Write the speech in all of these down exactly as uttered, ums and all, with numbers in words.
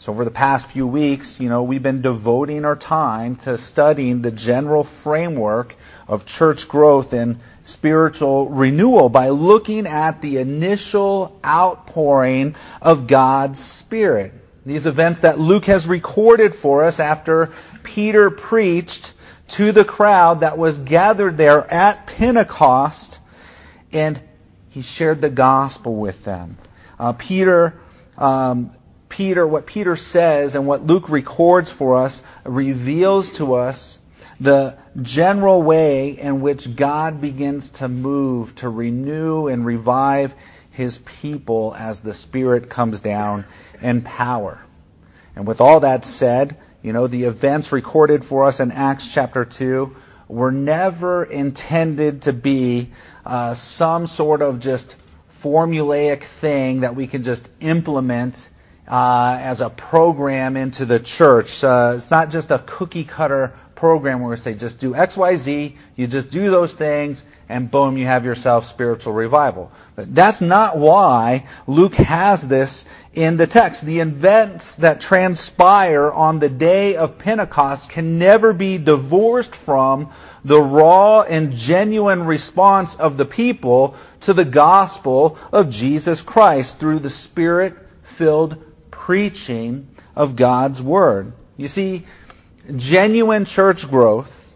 So over the past few weeks, you know, we've been devoting our time to studying the general framework of church growth and spiritual renewal by looking at the initial outpouring of God's Spirit. These events that Luke has recorded for us after Peter preached to the crowd that was gathered there at Pentecost, and he shared the gospel with them. Uh, Peter, um, Peter, what Peter says and what Luke records for us reveals to us the general way in which God begins to move, to renew and revive His people as the Spirit comes down in power. And with all that said, you know, the events recorded for us in Acts chapter two were never intended to be uh, some sort of just formulaic thing that we can just implement uh, as a program into the church. Uh, it's not just a cookie cutter program where we say just do X, Y, Z, you just do those things, and boom, you have yourself spiritual revival. But that's not why Luke has this in the text. The events that transpire on the day of Pentecost can never be divorced from the raw and genuine response of the people to the gospel of Jesus Christ through the Spirit-filled preaching of God's Word. You see, genuine church growth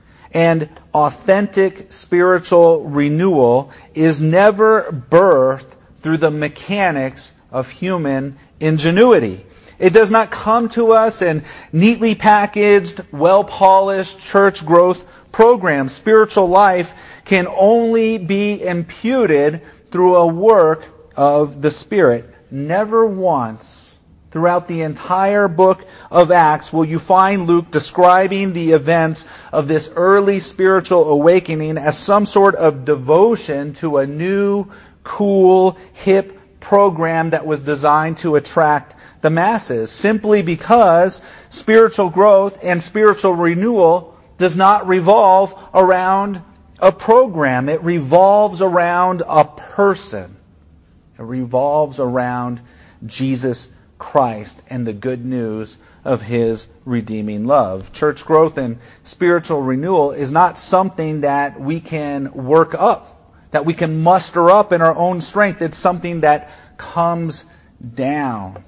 and authentic spiritual renewal is never birthed through the mechanics of human ingenuity. It does not come to us in neatly packaged, well-polished church growth programs. Spiritual life can only be imputed through a work of the Spirit. Never once throughout the entire book of Acts will you find Luke describing the events of this early spiritual awakening as some sort of devotion to a new, cool, hip program that was designed to attract the masses, simply because spiritual growth and spiritual renewal does not revolve around a program. It revolves around a person. It revolves around Jesus Christ and the good news of His redeeming love. Church growth and spiritual renewal is not something that we can work up, that we can muster up in our own strength. It's something that comes down.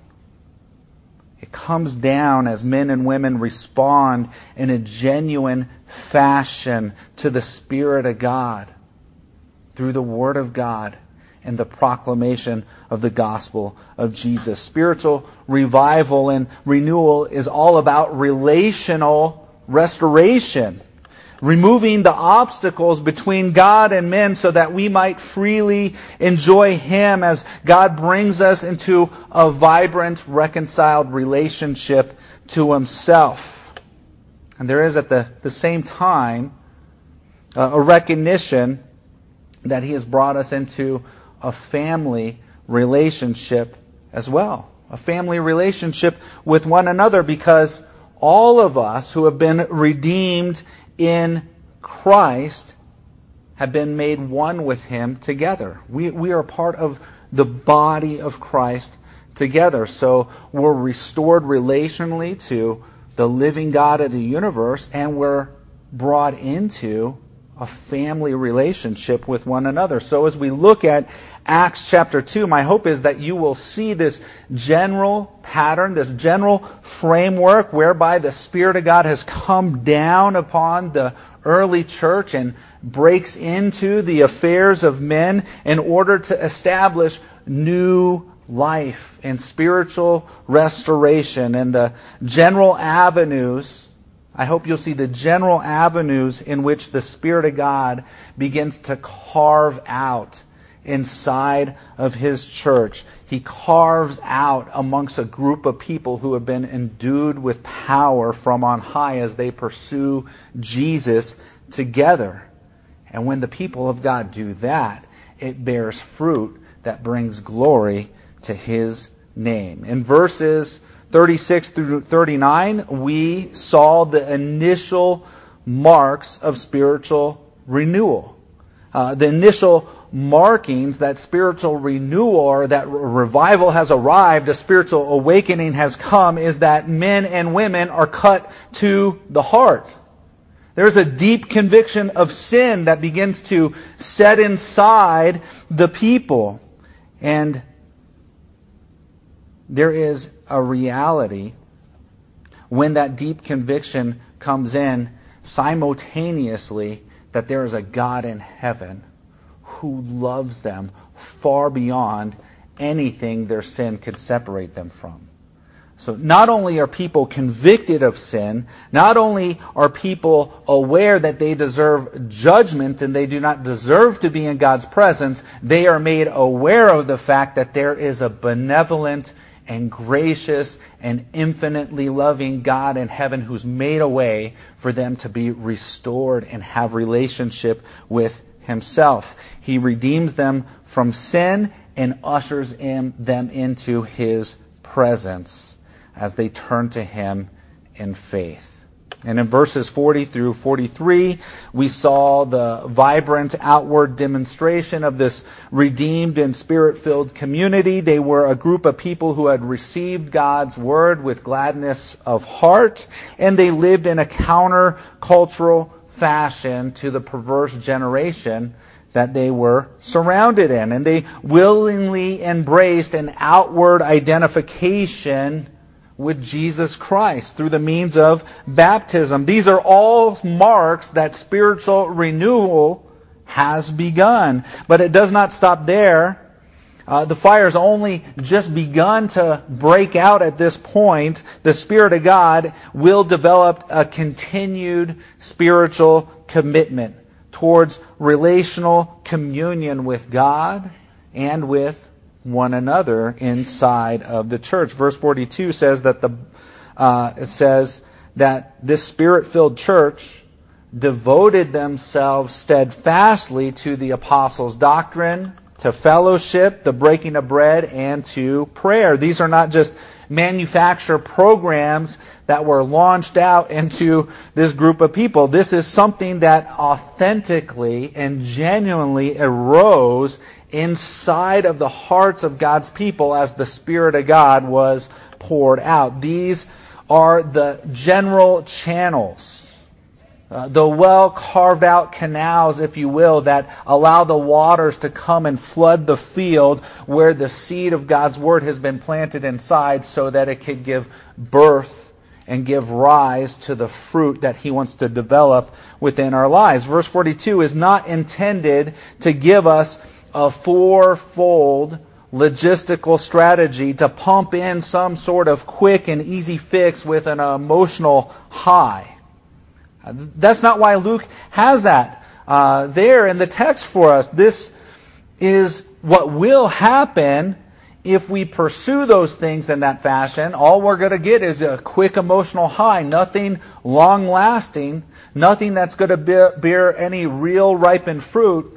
It comes down as men and women respond in a genuine fashion to the Spirit of God through the Word of God and the proclamation of the gospel of Jesus. Spiritual revival and renewal is all about relational restoration, removing the obstacles between God and men so that we might freely enjoy Him as God brings us into a vibrant, reconciled relationship to Himself. And there is at the, the same time uh, a recognition that He has brought us into a family relationship as well. A family relationship with one another, because all of us who have been redeemed in Christ have been made one with Him together. We, we are part of the body of Christ together. So we're restored relationally to the living God of the universe, and we're brought into a family relationship with one another. So as we look at Acts chapter two, my hope is that you will see this general pattern, this general framework whereby the Spirit of God has come down upon the early church and breaks into the affairs of men in order to establish new life and spiritual restoration, and the general avenues. I hope you'll see the general avenues in which the Spirit of God begins to carve out inside of His church. He carves out amongst a group of people who have been endued with power from on high as they pursue Jesus together. And when the people of God do that, it bears fruit that brings glory to His name. In verses thirty-six through thirty-nine, we saw the initial marks of spiritual renewal. Uh, the initial markings that spiritual renewal or that revival has arrived, a spiritual awakening has come, is that men and women are cut to the heart. There's a deep conviction of sin that begins to set inside the people. And there is a reality when that deep conviction comes in simultaneously that there is a God in heaven who loves them far beyond anything their sin could separate them from. So not only are people convicted of sin, not only are people aware that they deserve judgment and they do not deserve to be in God's presence, they are made aware of the fact that there is a benevolent and gracious and infinitely loving God in heaven who's made a way for them to be restored and have relationship with Himself. He redeems them from sin and ushers in, them into His presence as they turn to Him in faith. And in verses forty through forty-three, we saw the vibrant outward demonstration of this redeemed and Spirit-filled community. They were a group of people who had received God's Word with gladness of heart, and they lived in a counter-cultural fashion to the perverse generation that they were surrounded in. And they willingly embraced an outward identification with Jesus Christ through the means of baptism. These are all marks that spiritual renewal has begun. But it does not stop there. Uh, the fire's only just begun to break out at this point. The Spirit of God will develop a continued spiritual commitment towards relational communion with God and with one another inside of the church. Verse forty-two says that the uh, it says that this Spirit-filled church devoted themselves steadfastly to the apostles' doctrine, to fellowship, the breaking of bread, and to prayer. These are not just manufactured programs that were launched out into this group of people. This is something that authentically and genuinely arose inside of the hearts of God's people as the Spirit of God was poured out. These are the general channels, uh, the well-carved out canals, if you will, that allow the waters to come and flood the field where the seed of God's Word has been planted inside so that it could give birth and give rise to the fruit that He wants to develop within our lives. Verse forty-two is not intended to give us a fourfold logistical strategy to pump in some sort of quick and easy fix with an emotional high. That's not why Luke has that uh, there in the text for us. This is what will happen if we pursue those things in that fashion. All we're going to get is a quick emotional high, nothing long-lasting, nothing that's going to bear, bear any real ripened fruit.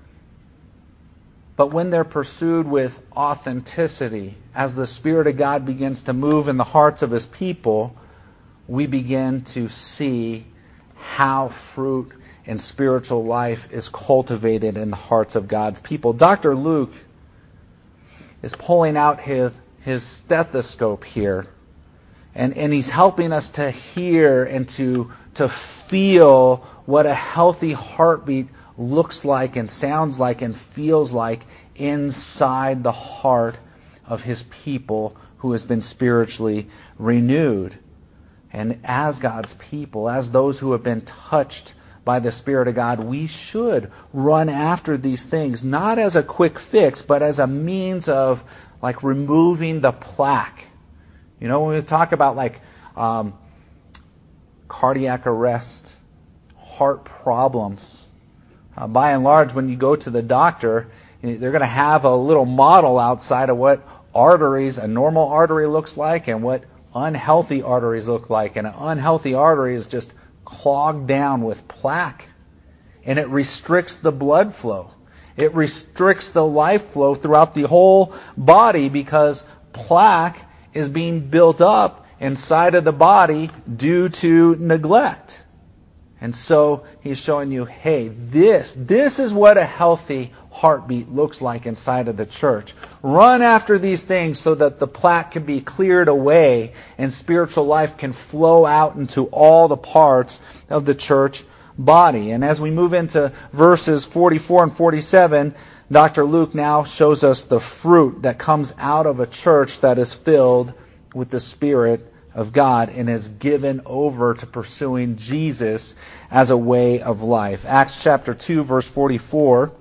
But when they're pursued with authenticity, as the Spirit of God begins to move in the hearts of His people, we begin to see how fruit and spiritual life is cultivated in the hearts of God's people. Doctor Luke is pulling out his, his stethoscope here, and, and he's helping us to hear and to, to feel what a healthy heartbeat looks like and sounds like and feels like inside the heart of His people who has been spiritually renewed. And as God's people, as those who have been touched by the Spirit of God, we should run after these things, not as a quick fix, but as a means of like removing the plaque. You know, when we talk about like um, cardiac arrest, heart problems, Uh, by and large, when you go to the doctor, they're going to have a little model outside of what arteries, a normal artery looks like and what unhealthy arteries look like. And an unhealthy artery is just clogged down with plaque. And it restricts the blood flow. It restricts the life flow throughout the whole body because plaque is being built up inside of the body due to neglect. And so he's showing you, hey, this, this is what a healthy heartbeat looks like inside of the church. Run after these things so that the plaque can be cleared away and spiritual life can flow out into all the parts of the church body. And as we move into verses forty-four and forty-seven, Doctor Luke now shows us the fruit that comes out of a church that is filled with the Spirit of God and is given over to pursuing Jesus as a way of life. Acts chapter two, verse forty-four.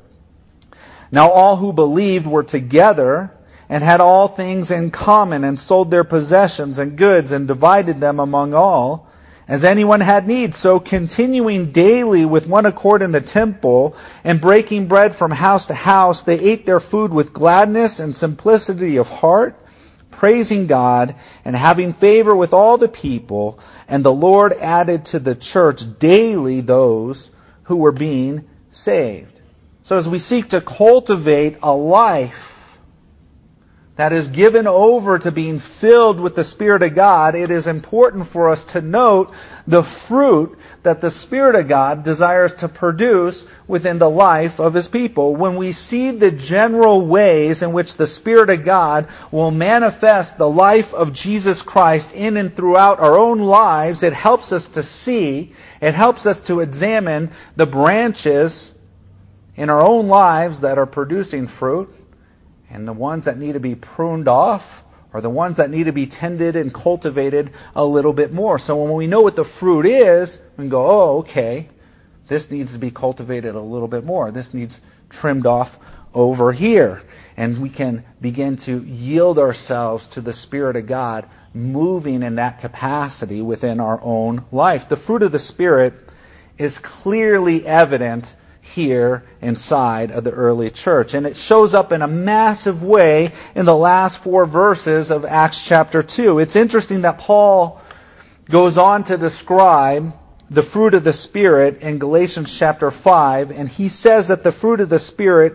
Now all who believed were together and had all things in common, and sold their possessions and goods and divided them among all, as anyone had need. So continuing daily with one accord in the temple, and breaking bread from house to house, they ate their food with gladness and simplicity of heart, praising God and having favor with all the people. And the Lord added to the church daily those who were being saved. So as we seek to cultivate a life that is given over to being filled with the Spirit of God, it is important for us to note the fruit that the Spirit of God desires to produce within the life of His people. When we see the general ways in which the Spirit of God will manifest the life of Jesus Christ in and throughout our own lives, it helps us to see, it helps us to examine the branches in our own lives that are producing fruit, and the ones that need to be pruned off are the ones that need to be tended and cultivated a little bit more. So when we know what the fruit is, we can go, oh, okay, this needs to be cultivated a little bit more. This needs trimmed off over here. And we can begin to yield ourselves to the Spirit of God moving in that capacity within our own life. The fruit of the Spirit is clearly evident here inside of the early church. And it shows up in a massive way in the last four verses of Acts chapter two. It's interesting that Paul goes on to describe the fruit of the Spirit in Galatians chapter five, and he says that the fruit of the Spirit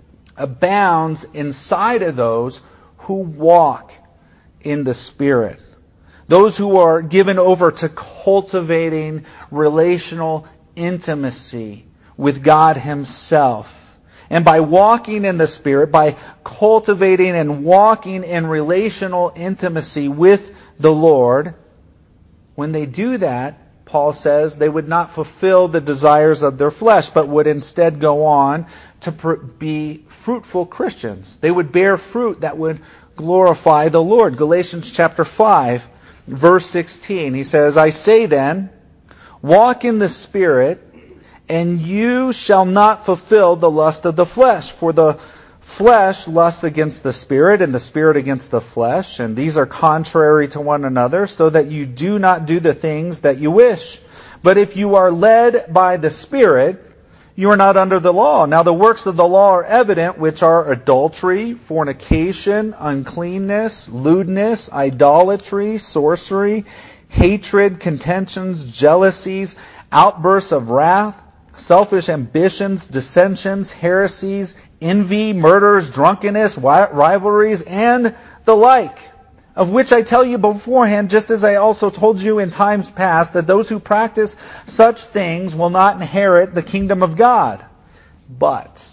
abounds inside of those who walk in the Spirit. Those who are given over to cultivating relational intimacy with God Himself. And by walking in the Spirit, by cultivating and walking in relational intimacy with the Lord, when they do that, Paul says, they would not fulfill the desires of their flesh, but would instead go on to pr- be fruitful Christians. They would bear fruit that would glorify the Lord. Galatians chapter five, verse sixteen, he says, I say then, walk in the Spirit, and you shall not fulfill the lust of the flesh. For the flesh lusts against the Spirit, and the Spirit against the flesh. And these are contrary to one another, so that you do not do the things that you wish. But if you are led by the Spirit, you are not under the law. Now the works of the law are evident, which are adultery, fornication, uncleanness, lewdness, idolatry, sorcery, hatred, contentions, jealousies, outbursts of wrath, selfish ambitions, dissensions, heresies, envy, murders, drunkenness, rivalries, and the like, of which I tell you beforehand, just as I also told you in times past, that those who practice such things will not inherit the kingdom of God. But,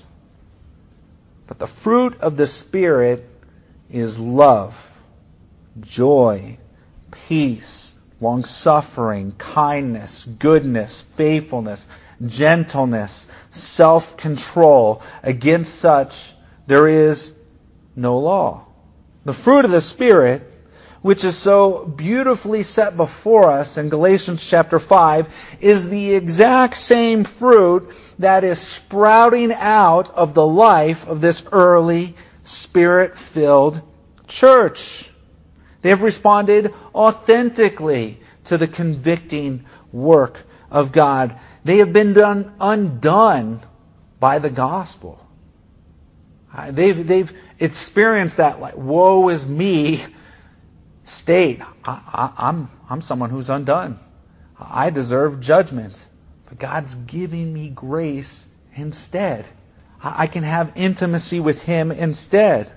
but the fruit of the Spirit is love, joy, peace, long-suffering, kindness, goodness, faithfulness, gentleness, self-control. Against such there is no law. The fruit of the Spirit, which is so beautifully set before us in Galatians chapter five, is the exact same fruit that is sprouting out of the life of this early Spirit-filled church. They have responded authentically to the convicting work of God. They have been done undone by the gospel. They've, they've experienced that, like, woe is me state. I, I, I'm, I'm someone who's undone. I deserve judgment. But God's giving me grace instead. I, I can have intimacy with Him instead.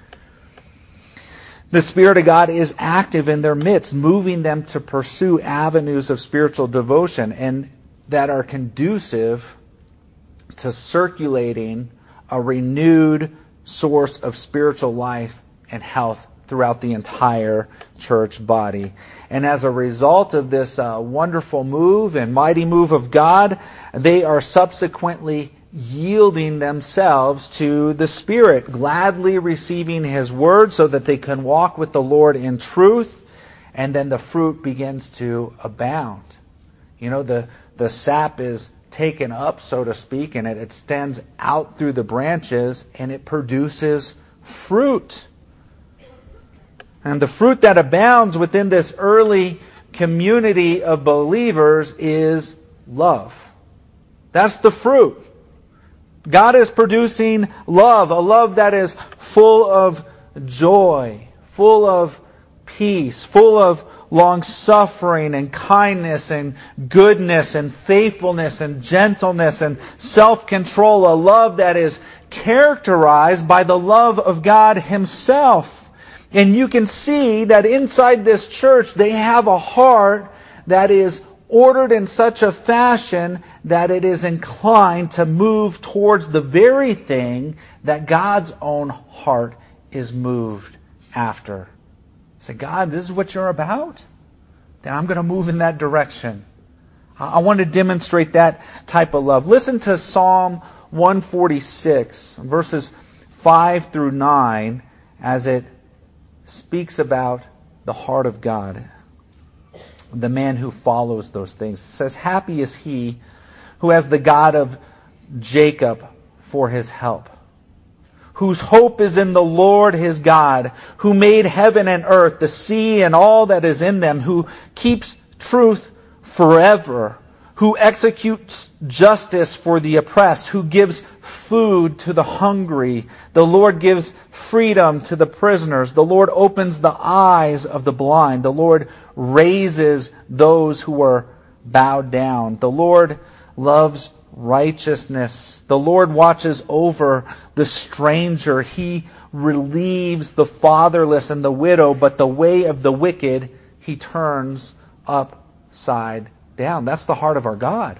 The Spirit of God is active in their midst, moving them to pursue avenues of spiritual devotion. And that are conducive to circulating a renewed source of spiritual life and health throughout the entire church body. And as a result of this uh, wonderful move and mighty move of God, they are subsequently yielding themselves to the Spirit, gladly receiving His Word so that they can walk with the Lord in truth, and then the fruit begins to abound. You know, the, the sap is taken up, so to speak, and it extends out through the branches, and it produces fruit. And the fruit that abounds within this early community of believers is love. That's the fruit. God is producing love, a love that is full of joy, full of peace, full of long-suffering and kindness and goodness and faithfulness and gentleness and self-control, a love that is characterized by the love of God Himself. And you can see that inside this church, they have a heart that is ordered in such a fashion that it is inclined to move towards the very thing that God's own heart is moved after. Say, God, this is what you're about? Then I'm going to move in that direction. I want to demonstrate that type of love. Listen to Psalm one forty-six, verses five through nine, as it speaks about the heart of God, the man who follows those things. It says, happy is he who has the God of Jacob for his help, whose hope is in the Lord his God, who made heaven and earth, the sea and all that is in them, who keeps truth forever, who executes justice for the oppressed, who gives food to the hungry. The Lord gives freedom to the prisoners. The Lord opens the eyes of the blind. The Lord raises those who are bowed down. The Lord loves righteousness. The Lord watches over the stranger. He relieves the fatherless and the widow, but the way of the wicked He turns upside down. That's the heart of our God.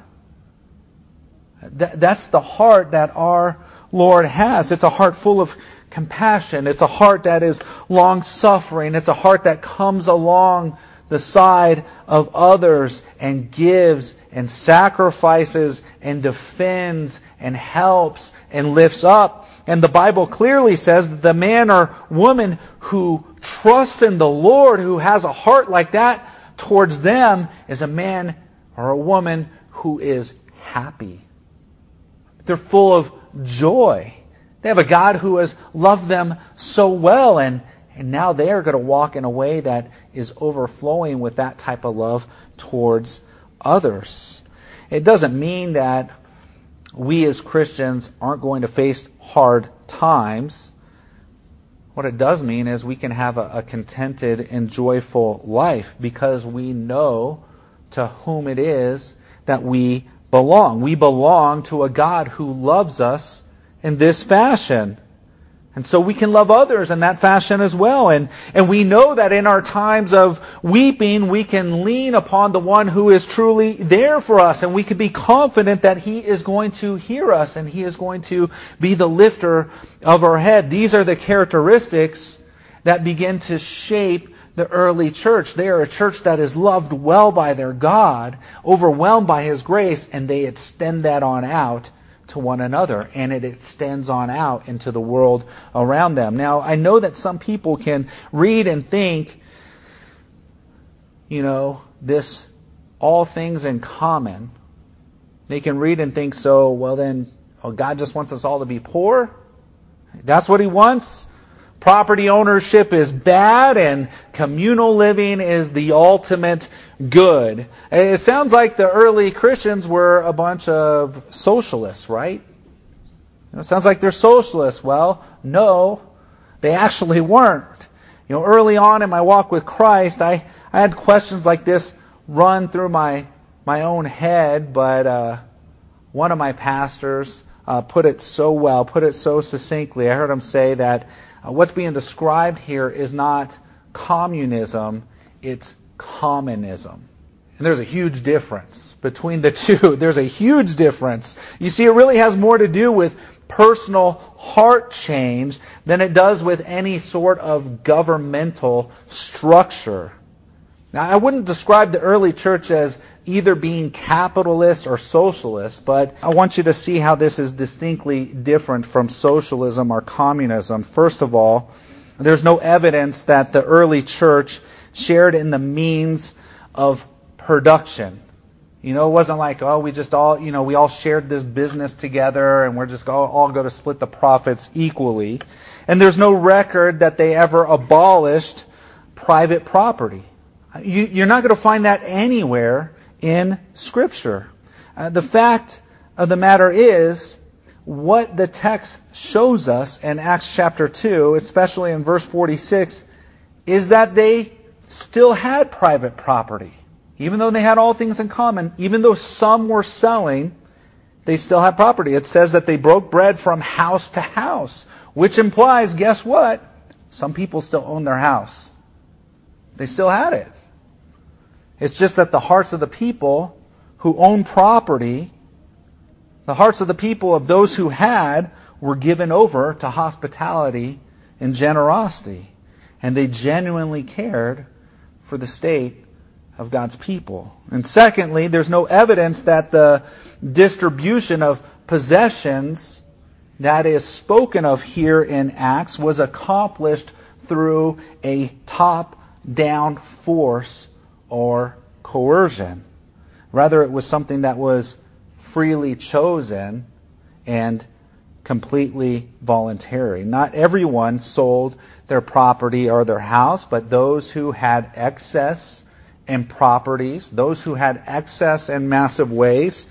That's the heart that our Lord has. It's a heart full of compassion. It's a heart that is long-suffering. It's a heart that comes along the side of others and gives and sacrifices and defends and helps and lifts up. And the Bible clearly says that the man or woman who trusts in the Lord, who has a heart like that towards them, is a man or a woman who is happy. They're full of joy. They have a God who has loved them so well, and, and now they are going to walk in a way that is overflowing with that type of love towards others. It doesn't mean that we as Christians aren't going to face hard times. What it does mean is we can have a, a contented and joyful life because we know to whom it is that we belong. We belong to a God who loves us in this fashion. And so we can love others in that fashion as well. And, and we know that in our times of weeping, we can lean upon the one who is truly there for us. And we can be confident that He is going to hear us and He is going to be the lifter of our head. These are the characteristics that begin to shape the early church. They are a church that is loved well by their God, overwhelmed by His grace, and they extend that on out to one another, and it extends on out into the world around them. Now, I know that some people can read and think, you know, this all things in common. They can read and think, so, well then, oh, God just wants us all to be poor? That's what He wants? Property ownership is bad and communal living is the ultimate good. It sounds like the early Christians were a bunch of socialists, right? It sounds like they're socialists. Well, no, they actually weren't. You know, early on in my walk with Christ, I, I had questions like this run through my, my own head, but uh, one of my pastors uh, put it so well, put it so succinctly. I heard him say that Uh, what's being described here is not communism, it's commonism. And there's a huge difference between the two. There's a huge difference. You see, it really has more to do with personal heart change than it does with any sort of governmental structure. Now, I wouldn't describe the early church as either being capitalist or socialist, but I want you to see how this is distinctly different from socialism or communism. First of all, there's no evidence that the early church shared in the means of production. You know, it wasn't like, oh, we just all, you know, we all shared this business together and we're just all, all going to split the profits equally. And there's no record that they ever abolished private property. You, you're not going to find that anywhere in Scripture. Uh, the fact of the matter is, what the text shows us in Acts chapter two, especially in verse forty-six, is that they still had private property. Even though they had all things in common, even though some were selling, they still had property. It says that they broke bread from house to house, which implies, guess what? Some people still own their house. They still had it. It's just that the hearts of the people who owned property, the hearts of the people of those who had, were given over to hospitality and generosity. And they genuinely cared for the state of God's people. And secondly, there's no evidence that the distribution of possessions that is spoken of here in Acts was accomplished through a top-down force or coercion. Rather, it was something that was freely chosen and completely voluntary. Not everyone sold their property or their house, but those who had excess in properties, those who had excess in massive ways,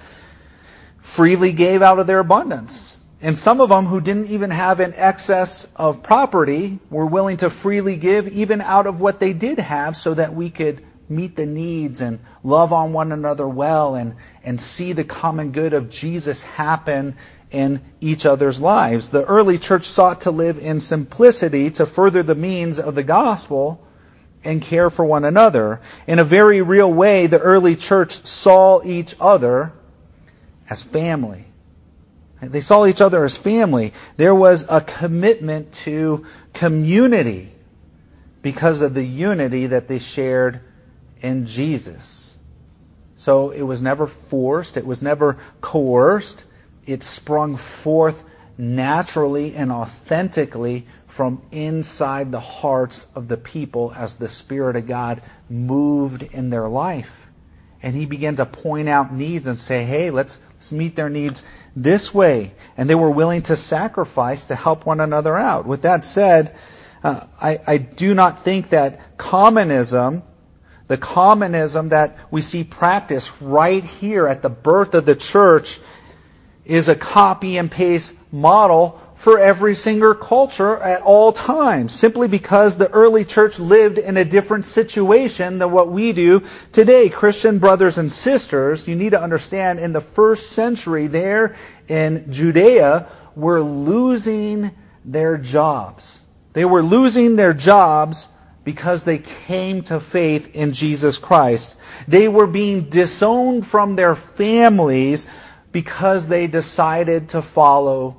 freely gave out of their abundance. And some of them who didn't even have an excess of property were willing to freely give even out of what they did have so that we could meet the needs and love on one another well and, and see the common good of Jesus happen in each other's lives. The early church sought to live in simplicity to further the means of the gospel and care for one another. In a very real way, the early church saw each other as family. They saw each other as family. There was a commitment to community because of the unity that they shared in Jesus. So it was never forced. It was never coerced. It sprung forth naturally and authentically from inside the hearts of the people as the Spirit of God moved in their life. And He began to point out needs and say, hey, let's, let's meet their needs this way. And they were willing to sacrifice to help one another out. With that said, uh, I, I do not think that communism, the communism that we see practiced right here at the birth of the church, is a copy and paste model for every single culture at all times, simply because the early church lived in a different situation than what we do today. Christian brothers and sisters, you need to understand, in the first century there in Judea, were losing their jobs. They were losing their jobs because they came to faith in Jesus Christ. They were being disowned from their families because they decided to follow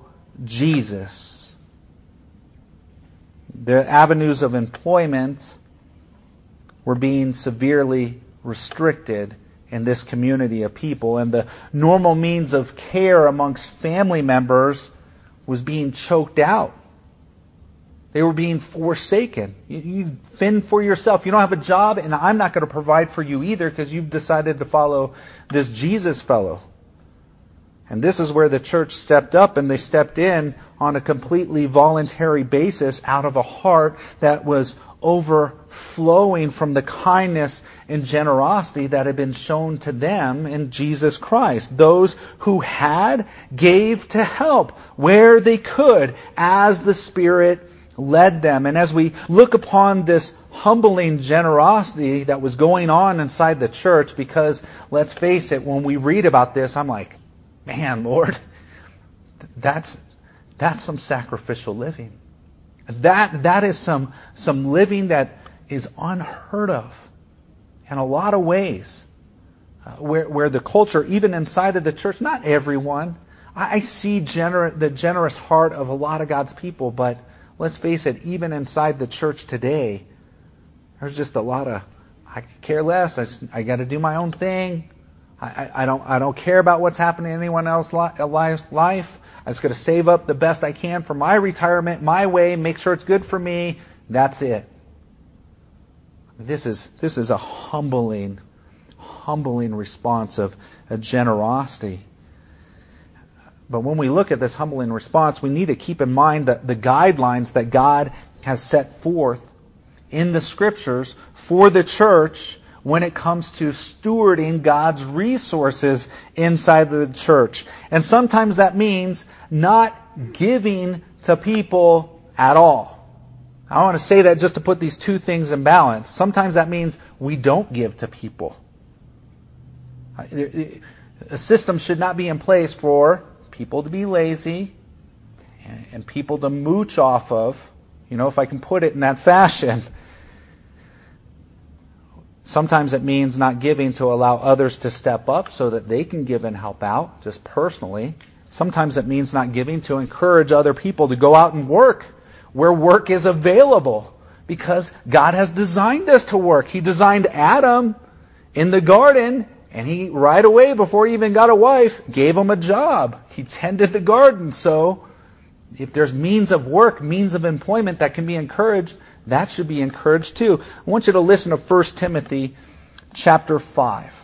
Jesus. The avenues of employment were being severely restricted in this community of people, and the normal means of care amongst family members was being choked out. They were being forsaken. You, you fend for yourself. You don't have a job, and I'm not going to provide for you either because you've decided to follow this Jesus fellow. And this is where the church stepped up, and they stepped in on a completely voluntary basis out of a heart that was overflowing from the kindness and generosity that had been shown to them in Jesus Christ. Those who had gave to help where they could as the Spirit led them. And as we look upon this humbling generosity that was going on inside the church, because let's face it, when we read about this, I'm like, man, Lord, that's that's some sacrificial living. That that is some some living that is unheard of in a lot of ways. uh, where, where the culture, even inside of the church, not everyone, I, I see gener- the generous heart of a lot of God's people, but let's face it, even inside the church today, there's just a lot of, I could care less, I, just, I got to do my own thing, I, I, I don't I don't care about what's happening in anyone else's li- life, I just got to save up the best I can for my retirement, my way, make sure it's good for me, that's it. This is this is a humbling, humbling response of a generosity. But when we look at this humbling response, we need to keep in mind that the guidelines that God has set forth in the Scriptures for the church when it comes to stewarding God's resources inside the church. And sometimes that means not giving to people at all. I want to say that just to put these two things in balance. Sometimes that means we don't give to people. A system should not be in place for people to be lazy and people to mooch off of, you know, if I can put it in that fashion. Sometimes it means not giving to allow others to step up so that they can give and help out, just personally. Sometimes it means not giving to encourage other people to go out and work where work is available, because God has designed us to work. He designed Adam in the garden, and he right away, before he even got a wife, gave him a job. He tended the garden. So if there's means of work, means of employment that can be encouraged, that should be encouraged too. I want you to listen to First Timothy chapter five.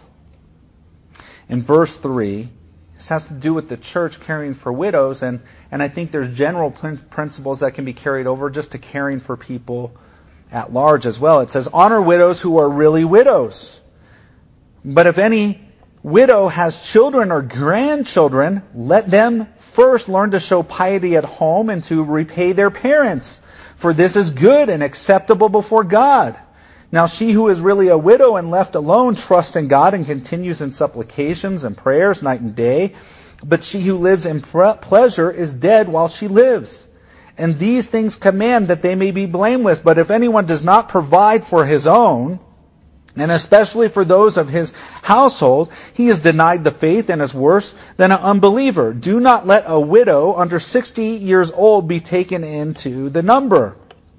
In verse three, this has to do with the church caring for widows, and, and I think there's general principles that can be carried over just to caring for people at large as well. It says, honor widows who are really widows. But if any widow has children or grandchildren, let them first learn to show piety at home and to repay their parents. For this is good and acceptable before God. Now she who is really a widow and left alone trusts in God and continues in supplications and prayers night and day. But she who lives in pleasure is dead while she lives. And these things command that they may be blameless. But if anyone does not provide for his own, and especially for those of his household, he is denied the faith and is worse than an unbeliever. Do not let a widow under sixty years old be taken into the number.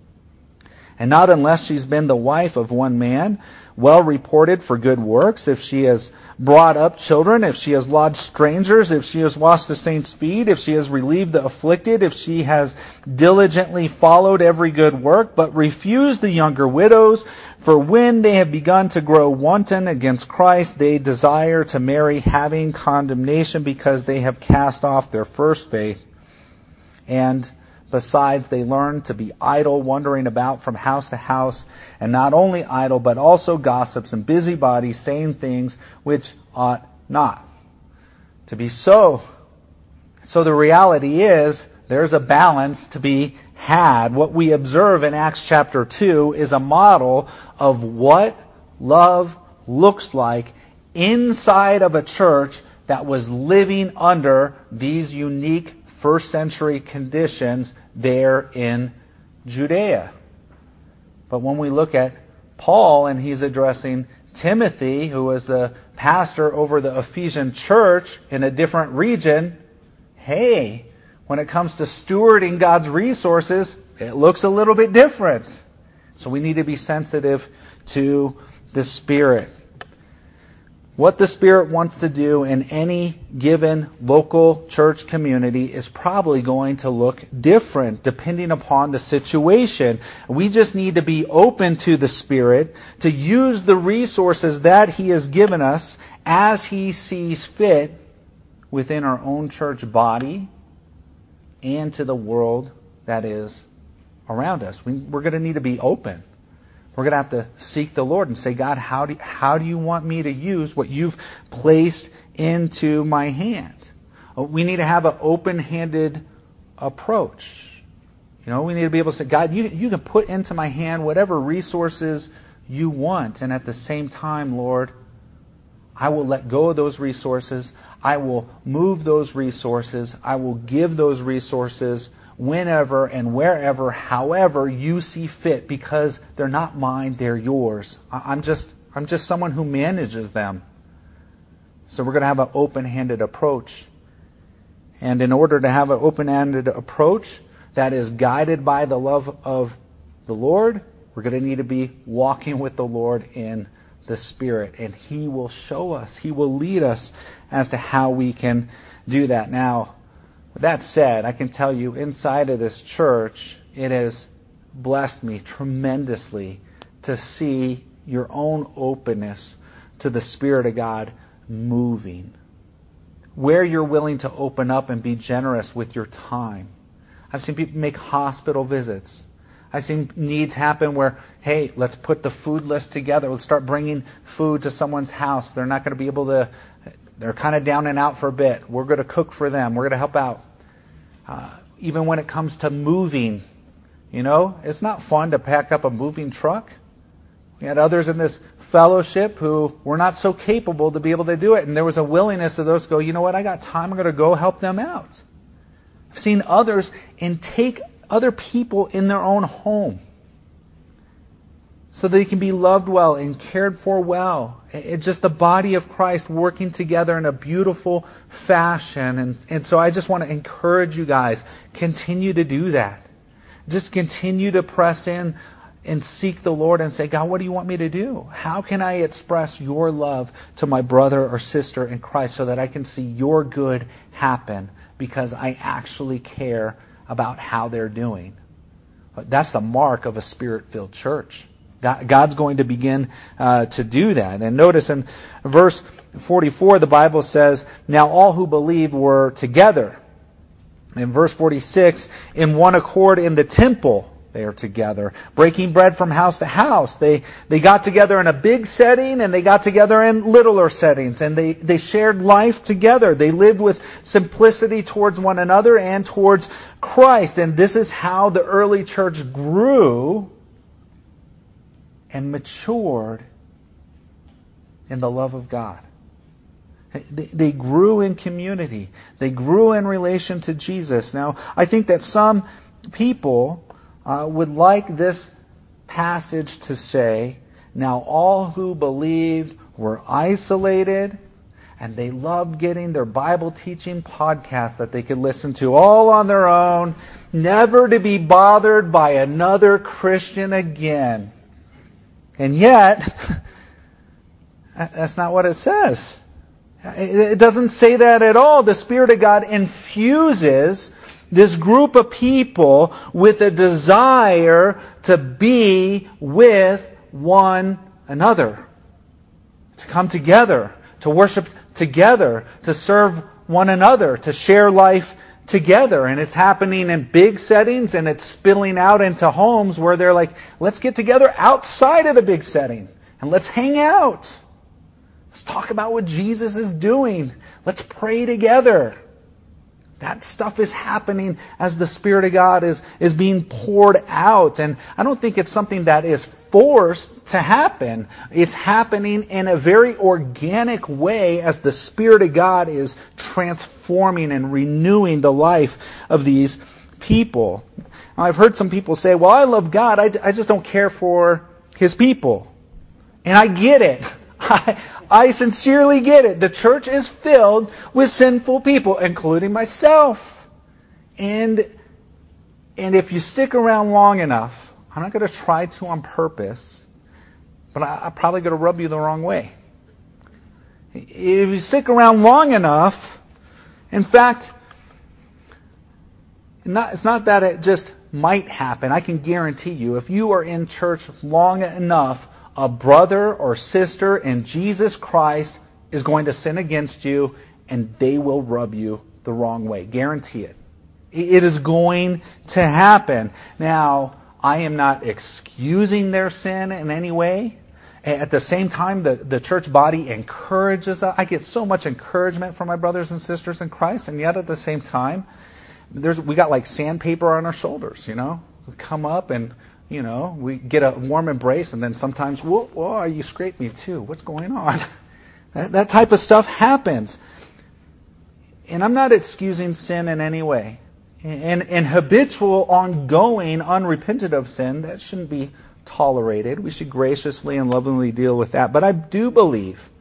And not unless she's been the wife of one man, well reported for good works, if she has brought up children, if she has lodged strangers, if she has washed the saints' feet, if she has relieved the afflicted, if she has diligently followed every good work, but refused the younger widows, for when they have begun to grow wanton against Christ, they desire to marry, having condemnation because they have cast off their first faith. And besides, they learn to be idle, wandering about from house to house, and not only idle, but also gossips and busybodies, saying things which ought not to be so. So the reality is, there's a balance to be had. What we observe in Acts chapter two is a model of what love looks like inside of a church that was living under these unique first century conditions there in Judea. But when we look at Paul and he's addressing Timothy, who was the pastor over the Ephesian church in a different region, hey, when it comes to stewarding God's resources, it looks a little bit different. So we need to be sensitive to the Spirit. What the Spirit wants to do in any given local church community is probably going to look different depending upon the situation. We just need to be open to the Spirit, to use the resources that He has given us as He sees fit within our own church body and to the world that is around us. We, we're going to need to be open. We're going to have to seek the Lord and say, God, how do, how do you want me to use what you've placed into my hand? We need to have an open-handed approach. You know, we need to be able to say, God, you, you can put into my hand whatever resources you want. And at the same time, Lord, I will let go of those resources. I will move those resources. I will give those resources whenever and wherever, however you see fit, because they're not mine, they're yours. I'm just I'm just someone who manages them. So we're going to have an open-handed approach. And in order to have an open-handed approach that is guided by the love of the Lord, we're going to need to be walking with the Lord in the Spirit. And He will show us, He will lead us as to how we can do that. Now, with that said, I can tell you inside of this church, it has blessed me tremendously to see your own openness to the Spirit of God moving. Where you're willing to open up and be generous with your time. I've seen people make hospital visits. I've seen needs happen where, hey, let's put the food list together. Let's start bringing food to someone's house. They're not going to be able to, they're kind of down and out for a bit. We're going to cook for them. We're going to help out. Uh, even when it comes to moving, you know, it's not fun to pack up a moving truck. We had others in this fellowship who were not so capable to be able to do it. And there was a willingness of those to go, you know what, I got time, I'm going to go help them out. I've seen others and take other people in their own home so they can be loved well and cared for well. It's just the body of Christ working together in a beautiful fashion. And, and so I just want to encourage you guys, continue to do that. Just continue to press in and seek the Lord and say, God, what do you want me to do? How can I express your love to my brother or sister in Christ so that I can see your good happen because I actually care about how they're doing? That's the mark of a Spirit-filled church. God's going to begin uh, to do that. And notice in verse forty-four, the Bible says, now all who believed were together. In verse forty-six, in one accord in the temple, they are together, breaking bread from house to house. They they got together in a big setting and they got together in littler settings. And they, they shared life together. They lived with simplicity towards one another and towards Christ. And this is how the early church grew and matured in the love of God. They, they grew in community. They grew in relation to Jesus. Now, I think that some people Uh, would like this passage to say, now all who believed were isolated and they loved getting their Bible teaching podcast that they could listen to all on their own, never to be bothered by another Christian again. And yet, that's not what it says. It doesn't say that at all. The Spirit of God infuses this group of people with a desire to be with one another, to come together, to worship together, to serve one another, to share life together. And it's happening in big settings and it's spilling out into homes where they're like, let's get together outside of the big setting and let's hang out. Let's talk about what Jesus is doing. Let's pray together. That stuff is happening as the Spirit of God is, is being poured out. And I don't think it's something that is forced to happen. It's happening in a very organic way as the Spirit of God is transforming and renewing the life of these people. Now, I've heard some people say, well, I love God, I, I just don't care for His people. And I get it. I, I sincerely get it. The church is filled with sinful people, including myself. And, and if you stick around long enough, I'm not going to try to on purpose, but I, I'm probably going to rub you the wrong way. If you stick around long enough, in fact, not, it's not that it just might happen. I can guarantee you, if you are in church long enough, a brother or sister in Jesus Christ is going to sin against you and they will rub you the wrong way. Guarantee it. It is going to happen. Now, I am not excusing their sin in any way. At the same time, the, the church body encourages us. I get so much encouragement from my brothers and sisters in Christ, and yet at the same time, there's we got like sandpaper on our shoulders, you know? We come up and You know, we get a warm embrace and then sometimes, whoa, whoa, you scrape me too. What's going on? That, that type of stuff happens. And I'm not excusing sin in any way. And, and habitual, ongoing, unrepentant of sin, that shouldn't be tolerated. We should graciously and lovingly deal with that. But I do believe,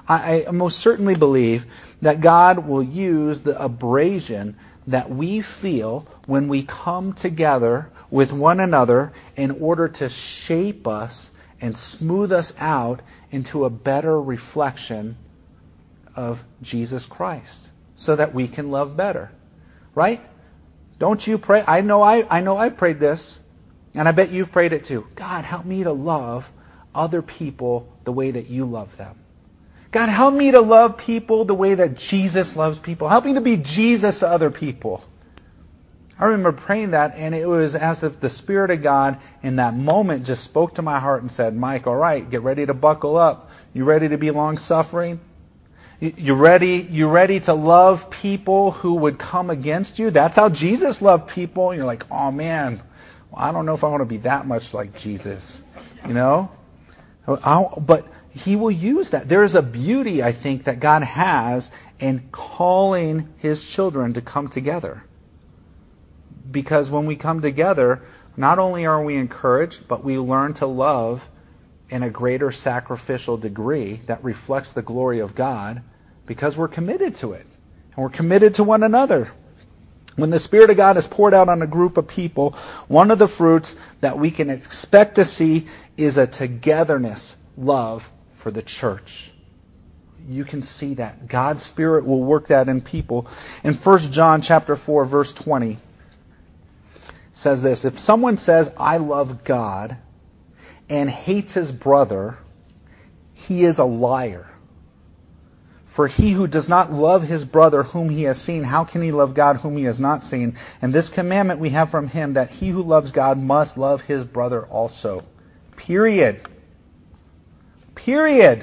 I, I most certainly believe that God will use the abrasion that we feel when we come together with one another in order to shape us and smooth us out into a better reflection of Jesus Christ so that we can love better. Right? Don't you pray? I know I, I know I've prayed this, and I bet you've prayed it too. God, help me to love other people the way that you love them. God, help me to love people the way that Jesus loves people. Help me to be Jesus to other people. I remember praying that, and it was as if the Spirit of God in that moment just spoke to my heart and said, Mike, all right, get ready to buckle up. You ready to be long-suffering? You ready, you ready to love people who would come against you? That's how Jesus loved people. And you're like, oh man, well, I don't know if I want to be that much like Jesus. You know? I'll, but He will use that. There is a beauty, I think, that God has in calling His children to come together. Because when we come together, not only are we encouraged, but we learn to love in a greater sacrificial degree that reflects the glory of God because we're committed to it. And we're committed to one another. When the Spirit of God is poured out on a group of people, one of the fruits that we can expect to see is a togetherness, love for the church. You can see that. God's Spirit will work that in people. In First John chapter four, verse twenty, it says this, if someone says, I love God, and hates his brother, he is a liar. For he who does not love his brother whom he has seen, how can he love God whom he has not seen? And this commandment we have from him, that he who loves God must love his brother also. Period. Period.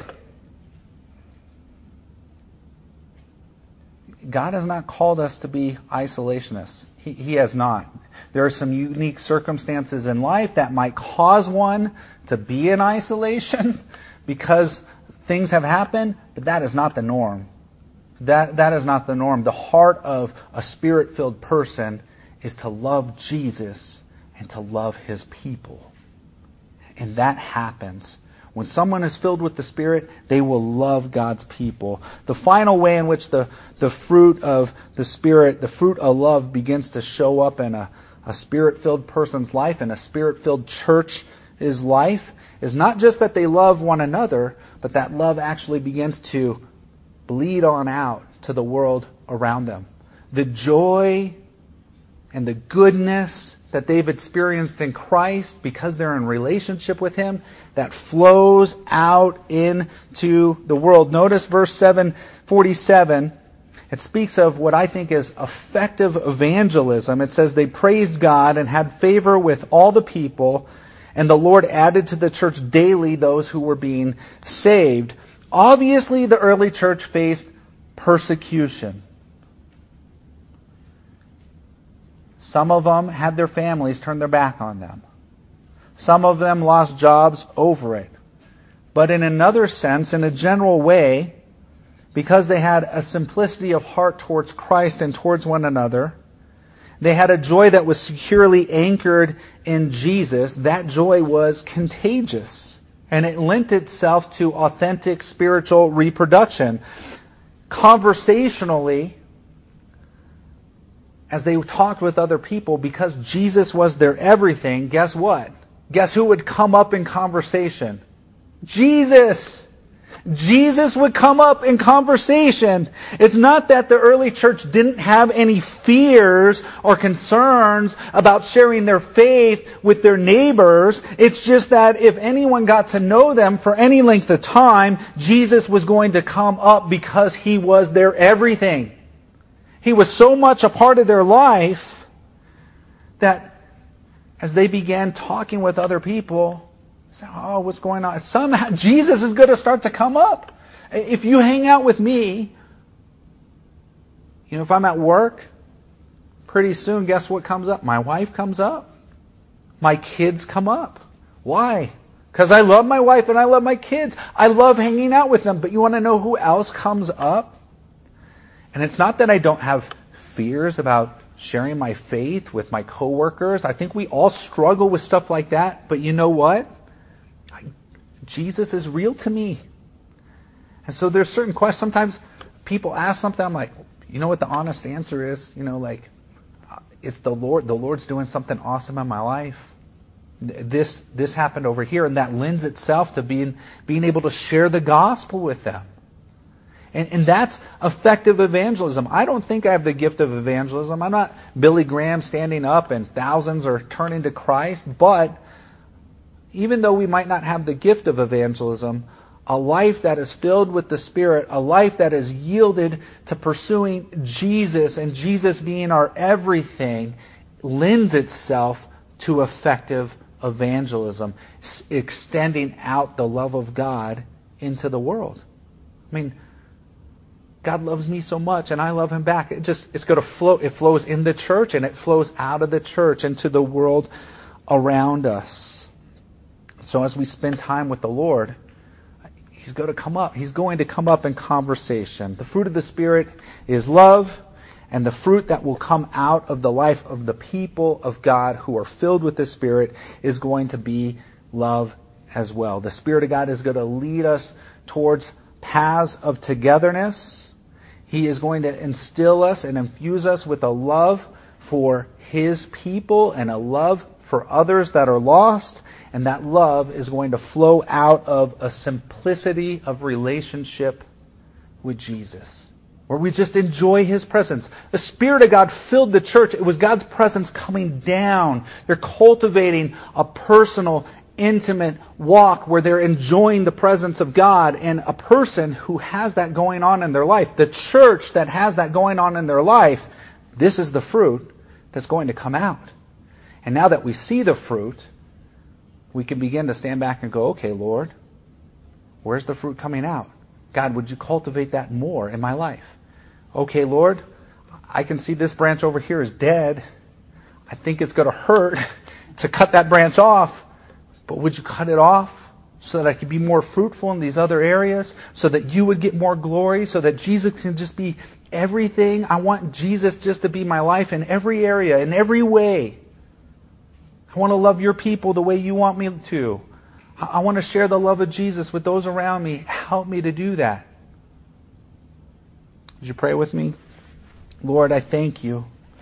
God has not called us to be isolationists. He, he has not. There are some unique circumstances in life that might cause one to be in isolation because things have happened, but that is not the norm. That, that is not the norm. The heart of a Spirit-filled person is to love Jesus and to love His people. And that happens. When someone is filled with the Spirit, they will love God's people. The final way in which the, the fruit of the Spirit, the fruit of love, begins to show up in a, a Spirit-filled person's life, and a Spirit-filled church's life, is not just that they love one another, but that love actually begins to bleed on out to the world around them. The joy and the goodness that they've experienced in Christ because they're in relationship with Him, that flows out into the world. Notice verse seven forty-seven. It speaks of what I think is effective evangelism. It says, they praised God and had favor with all the people, and the Lord added to the church daily those who were being saved. Obviously, the early church faced persecution. Some of them had their families turn their back on them. Some of them lost jobs over it. But in another sense, in a general way, because they had a simplicity of heart towards Christ and towards one another, they had a joy that was securely anchored in Jesus. That joy was contagious, and it lent itself to authentic spiritual reproduction. Conversationally, as they talked with other people, because Jesus was their everything, guess what? Guess who would come up in conversation? Jesus! Jesus would come up in conversation. It's not that the early church didn't have any fears or concerns about sharing their faith with their neighbors. It's just that if anyone got to know them for any length of time, Jesus was going to come up because He was their everything. He was so much a part of their life that as they began talking with other people, say, oh, what's going on? Somehow Jesus is going to start to come up. If you hang out with me, you know, if I'm at work, pretty soon, guess what comes up? My wife comes up. My kids come up. Why? Because I love my wife and I love my kids. I love hanging out with them. But you want to know who else comes up? And it's not that I don't have fears about sharing my faith with my coworkers. I think we all struggle with stuff like that. But you know what? Jesus is real to me. And so there's certain questions. Sometimes people ask something, I'm like, you know what the honest answer is? You know, like, it's the Lord. The Lord's doing something awesome in my life. This this happened over here, and that lends itself to being being able to share the gospel with them. And, and that's effective evangelism. I don't think I have the gift of evangelism. I'm not Billy Graham standing up and thousands are turning to Christ. But even though we might not have the gift of evangelism, a life that is filled with the Spirit, a life that is yielded to pursuing Jesus and Jesus being our everything, lends itself to effective evangelism, extending out the love of God into the world. I mean, God loves me so much and I love Him back. It just, it's going to flow. It flows in the church and it flows out of the church into the world around us. So as we spend time with the Lord, He's going to come up. He's going to come up in conversation. The fruit of the Spirit is love, and the fruit that will come out of the life of the people of God who are filled with the Spirit is going to be love as well. The Spirit of God is going to lead us towards paths of togetherness. He is going to instill us and infuse us with a love for His people and a love for others that are lost. And that love is going to flow out of a simplicity of relationship with Jesus, where we just enjoy His presence. The Spirit of God filled the church. It was God's presence coming down. They're cultivating a personal, intimate walk where they're enjoying the presence of God. And a person who has that going on in their life, the church that has that going on in their life, this is the fruit that's going to come out. And now that we see the fruit, we can begin to stand back and go, okay, Lord, where's the fruit coming out? God, would you cultivate that more in my life? Okay, Lord, I can see this branch over here is dead. I think it's going to hurt to cut that branch off, but would you cut it off so that I could be more fruitful in these other areas, so that you would get more glory, so that Jesus can just be everything? I want Jesus just to be my life in every area, in every way. I want to love your people the way you want me to. I want to share the love of Jesus with those around me. Help me to do that. Would you pray with me? Lord, I thank you,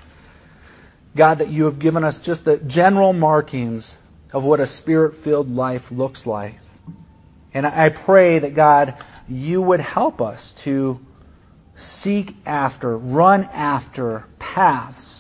God, that you have given us just the general markings of what a Spirit-filled life looks like. And I pray that, God, you would help us to seek after, run after paths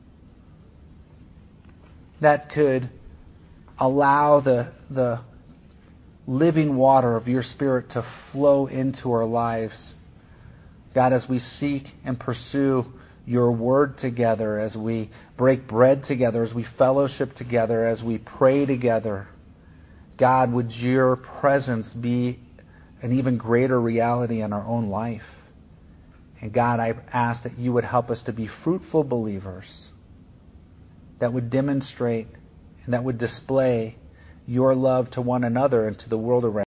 that could allow the, the living water of your Spirit to flow into our lives. God, as we seek and pursue your word together, as we break bread together, as we fellowship together, as we pray together, God, would your presence be an even greater reality in our own life? And God, I ask that you would help us to be fruitful believers that would demonstrate and that would display your love to one another and to the world around us.